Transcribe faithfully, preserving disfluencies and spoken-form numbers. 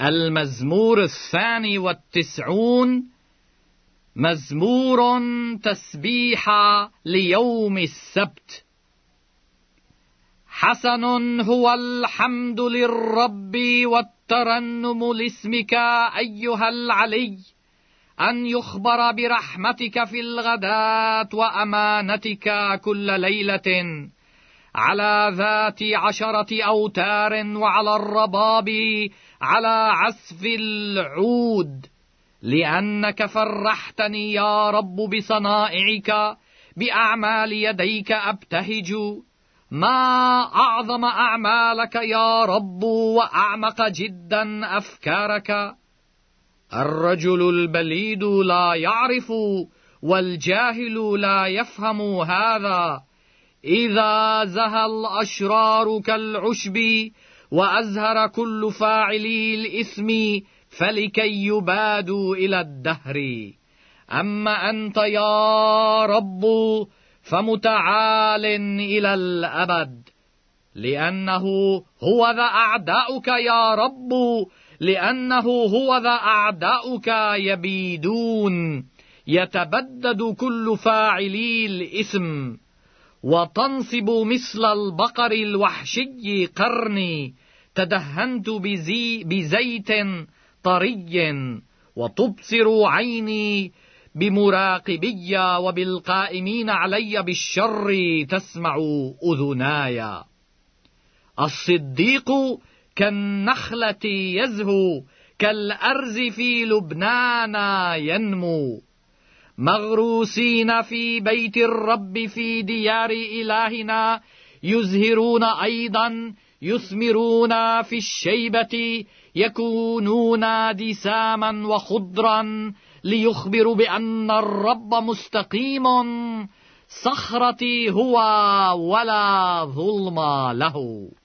المزمور الثاني والتسعون، مزمور تسبيحة ليوم السبت. حسن هو الحمد للرب والترنم لاسمك أيها العلي، أن يخبر برحمتك في الغداة وأمانتك كل ليلة، على ذات عشرة أوتار وعلى الرباب على عزف العود، لأنك فرحتني يا رب بصنائعك، بأعمال يديك أبتهج. ما أعظم أعمالك يا رب، وأعمق جدا أفكارك. الرجل البليد لا يعرف، والجاهل لا يفهم هذا. إذا زهى الأشرار كالعشب، وأزهر كل فاعلي الإثم، فلكي يبادوا إلى الدهر. أما أنت يا رب فمتعال إلى الأبد، لأنه هو ذا أعداؤك يا رب، لأنه هو ذا أعداؤك يبيدون، يتبدد كل فاعلي الإثم. وتنصب مثل البقر الوحشي قرني، تدهنت بزي بزيت طري، وتبصر عيني بمراقبي، وبالقائمين علي بالشر تسمع أذناي. الصديق كالنخلة يزهو، كالأرز في لبنان ينمو. مغروسين في بيت الرب في ديار إلهنا، يزهرون أيضا، يثمرون في الشيبة، يكونون دساما وخضرا، ليخبروا بأن الرب مستقيم، صخرتي هو ولا ظلم له.